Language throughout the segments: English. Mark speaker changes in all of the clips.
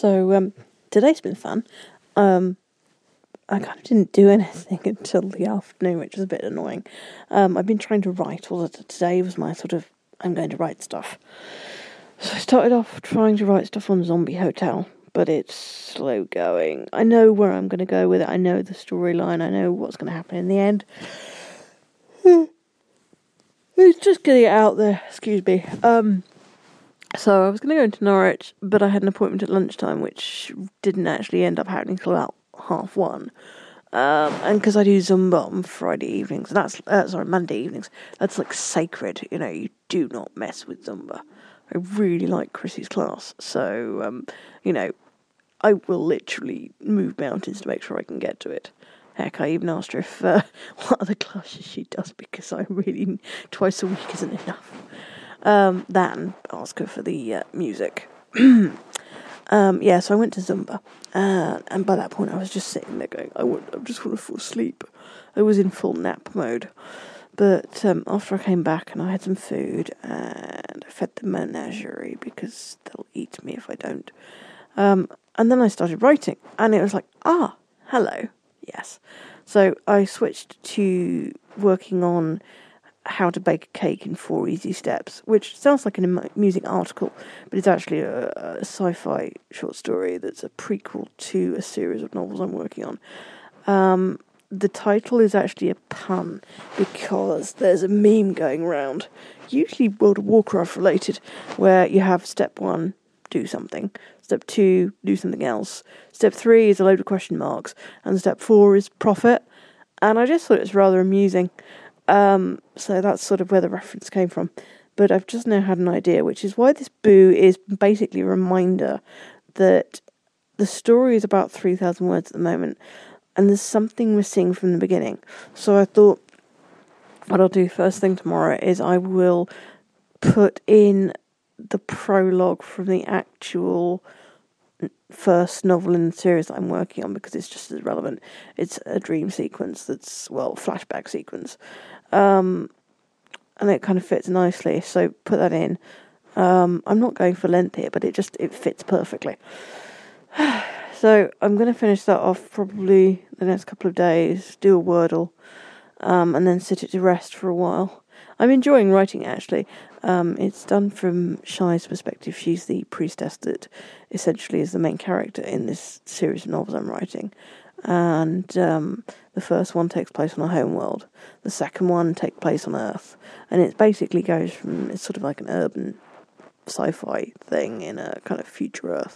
Speaker 1: So, today's been fun. I kind of didn't do anything until the afternoon, which was a bit annoying. I've been trying to write, although today was my I'm going to write stuff. So I started off trying to write stuff on Zombie Hotel, but it's slow going. I know where I'm going to go with it. I know the storyline. I know what's going to happen in the end. It's just getting it out there. Excuse me. So I was going to go into Norwich, but I had an appointment at lunchtime, which didn't actually end up happening till about 1:30. And because I do Zumba on Friday evenings, Monday evenings, that's like sacred. You do not mess with Zumba. I really like Chrissy's class, so I will literally move mountains to make sure I can get to it. Heck, I even asked her if what other classes she does, because I really twice a week isn't enough. Then ask her for the music. So I went to Zumba, and by that point I was just sitting there going, I just want to fall asleep. I was in full nap mode. But after I came back and I had some food, and I fed the menagerie because they'll eat me if I don't. And then I started writing, and it was like, hello, yes. So I switched to working on how to bake a cake in 4 easy steps, which sounds like an amusing article, but it's actually a sci-fi short story that's a prequel to a series of novels I'm working on. The title is actually a pun, because there's a meme going around, usually World of Warcraft related, where you have step 1, do something, step 2, do something else, step 3 is a load of question marks, and step 4 is profit, and I just thought it was rather amusing. So that's sort of where the reference came from. But I've just now had an idea, which is why this boo is basically a reminder that the story is about 3,000 words at the moment, and there's something missing from the beginning. So I thought what I'll do first thing tomorrow is I will put in the prologue from the actual first novel in the series that I'm working on, because it's just as relevant. It's a dream sequence flashback sequence. And it kind of fits nicely, so put that in. I'm not going for length here, but it fits perfectly. So I'm going to finish that off probably the next couple of days, do a Wordle, and then sit it to rest for a while. I'm enjoying writing, actually. It's done from Shai's perspective. She's the priestess that essentially is the main character in this series of novels I'm writing. And the first one takes place on a home world. The second one takes place on Earth. And it basically goes from, it's sort of like an urban sci-fi thing in a kind of future Earth.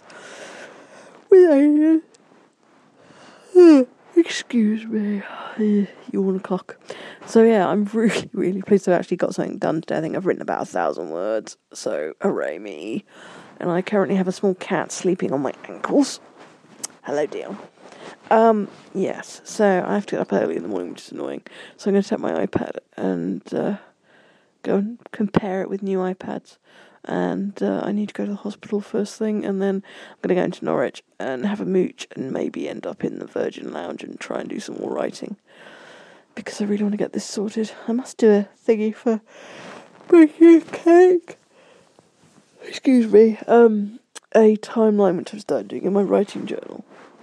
Speaker 1: Excuse me, yawn clock. So yeah, I'm really, really pleased to have actually got something done today. I think I've written about 1,000 words, so hooray me. And I currently have a small cat sleeping on my ankles. Hello, dear. Yes, so I have to get up early in the morning, which is annoying. So I'm going to take my iPad and go and compare it with new iPads. And I need to go to the hospital first thing, and then I'm going to go into Norwich and have a mooch and maybe end up in the Virgin Lounge and try and do some more writing, because I really want to get this sorted. I must do a thingy for baking a cake. Excuse me. A timeline which I've started doing in my writing journal.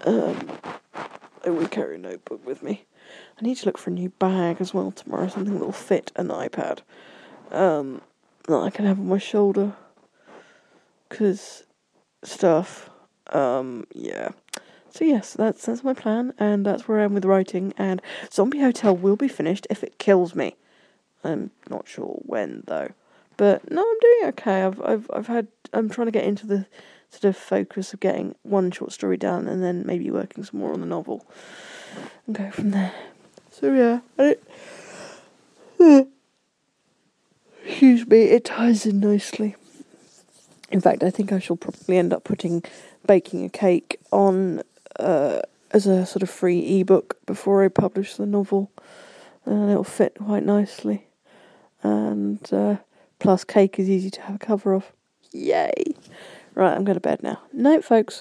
Speaker 1: I will carry a notebook with me. I need to look for a new bag as well tomorrow, something that will fit an iPad. That I can have on my shoulder, because stuff, yeah. So yes, that's my plan, and that's where I am with writing, and Zombie Hotel will be finished if it kills me. I'm not sure when, though. But no, I'm doing okay. I'm trying to get into the sort of focus of getting one short story done, and then maybe working some more on the novel, and go from there. So yeah, excuse me, it ties in nicely. In fact, I think I shall probably end up putting baking a cake on as a sort of free ebook before I publish the novel, and it'll fit quite nicely. And plus, cake is easy to have a cover of. Yay! Right, I'm going to bed now. Night, folks.